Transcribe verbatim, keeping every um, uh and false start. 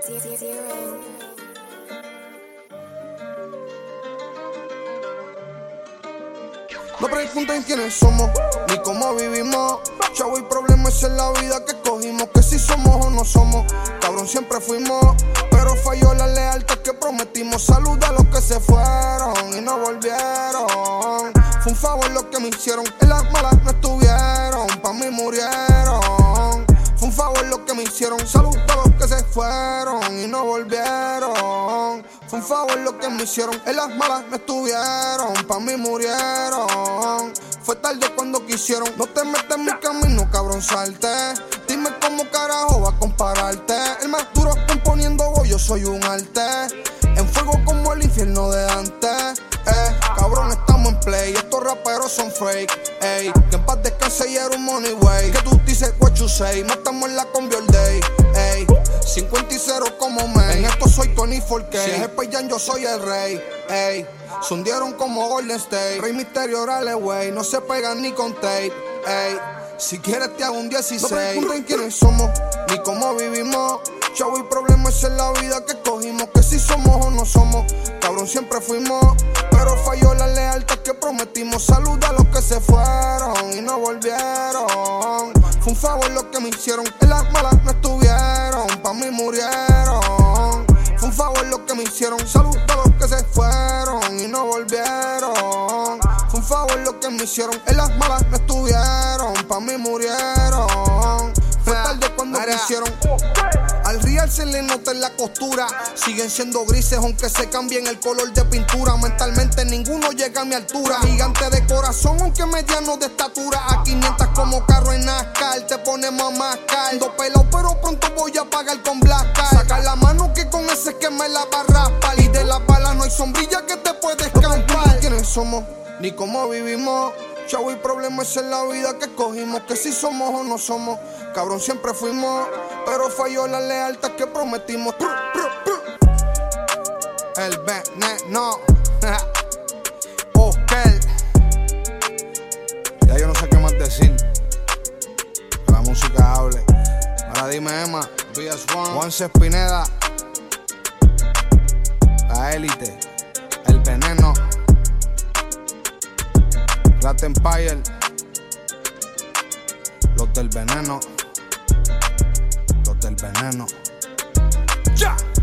No pregunten quiénes somos, ni cómo vivimos. Chavo y problemas en la vida que cogimos, que si somos o no somos. Cabrón, siempre fuimos, pero falló la lealtad que prometimos. Salud a los que se fueron y no volvieron. Fue un favor lo que me hicieron, en las malas no estuvieron, pa' mí murieron. Fue un favor lo que me hicieron, salud a los que se fueron y no volvieron. Fue un favor lo que me hicieron, en las malas no estuvieron, pa' mí murieron. Fue tarde cuando quisieron, no te metas en mi camino, cabrón, salte. Dime cómo carajo va a compararte. El más duro componiendo voy, yo soy un arte. En fuego como el infierno de Dante. Eh, cabrón, estamos en play, estos raperos son fake. Ey, que en paz descanse y era un money way. Que tú dices what you say, no estamos en la combi all day. Ey, cincuenta y cero como May. En esto soy Tony four K. Si es el Payan, yo soy el rey. Ey, se hundieron como Golden State. Rey Misterio, orale, wey, no se pegan ni con tape. Ey, si quieres te hago un dieciséis. No pregunten quiénes somos, ni cómo vivimos. Chavo y problemas en la vida que cogimos, que si somos o no somos. Cabrón, siempre fuimos, pero falló la lealtad que prometimos. Salud a los que se fueron y no volvieron. Fue un favor lo que me hicieron, en las malas no estuvieron, pa' mí murieron. Fue un favor lo que me hicieron, salud a los que se fueron y no volvieron. Fue un favor lo que me hicieron, en las malas no estuvieron, pa' mí murieron. Fue tarde cuando quisieron. Al real se le nota en la costura. Siguen siendo grises aunque se cambien el color de pintura. Mentalmente ninguno llega a mi altura. Gigante de corazón aunque mediano de estatura. A quinientas como carro en NASCAR. Te ponemos a mascar. Ando pelado pero pronto voy a pagar con Blackcar. Saca la mano que con ese que me la va a raspar. Y de la bala no hay sombrilla que te puedes escapar. No quiénes somos, ni cómo vivimos. Chavo y problemas en la vida que cogimos, que si somos o no somos. Cabrón, siempre fuimos, pero falló la lealtad que prometimos. El veneno. Oscar. Ya yo no sé qué más decir. Que la música hable. Ahora dime, Emma. B S uno. Juanse Espineda. La élite. El veneno. Rat Empire. Los del veneno. Los del veneno. ¡Ya!